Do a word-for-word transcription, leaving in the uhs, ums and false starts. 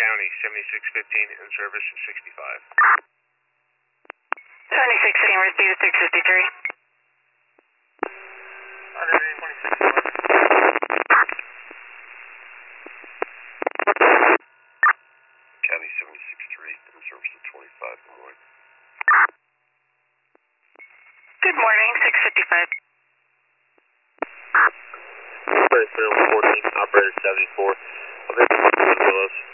County, seventy-six fifteen, in service sixty-five. seventy-six fifteen, receive six fifty-three. County seventy-six three, in service at twenty-five, Des Moines. Good morning, six fifty-five. Operator fourteen, operator seventy-four. Available Willows.